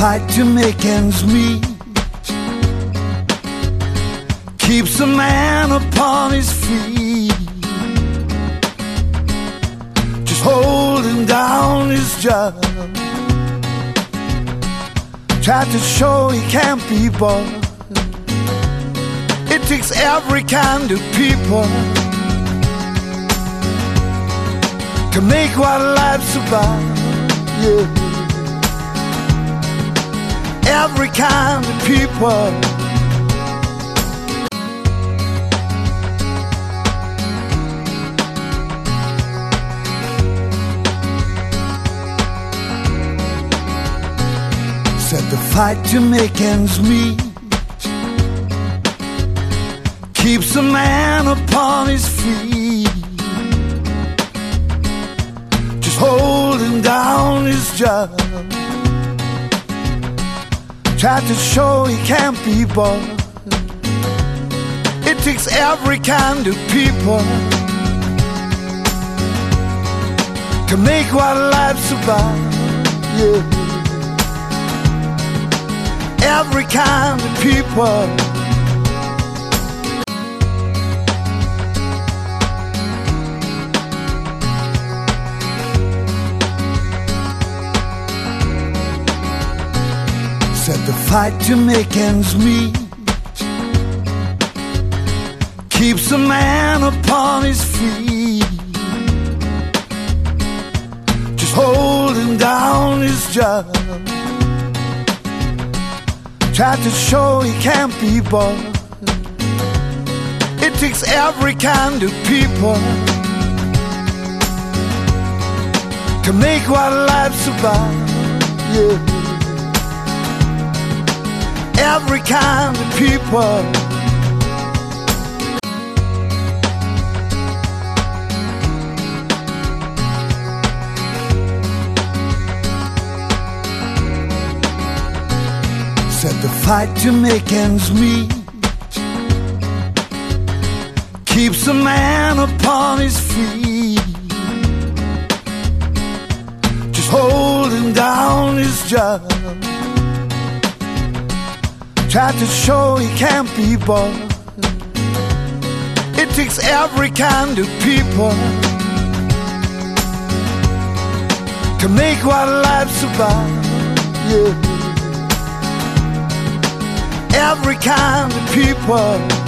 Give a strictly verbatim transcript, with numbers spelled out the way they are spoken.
fight to make ends meet keeps a man upon his feet, just holding down his job. Tried to show he can't be bought. It takes every kind of people to make what life's about, yeah. Every kind of people. Said the fight to make ends meet keeps a man upon his feet, just holding down his job. Tried to show he can't be bought. It takes every kind of people to make what life's about, yeah. Every kind of people. Said the fight to make ends meet keeps a man upon his feet, just holding down his job. Tried to show he can't be bought. It takes every kind of people to make what life's about, yeah. Every kind of people. Said the fight to make ends meet keeps a man upon his feet, just holding down his job. Tried to show he can't be bought. It takes every kind of people to make what life's about, yeah. Every kind of people.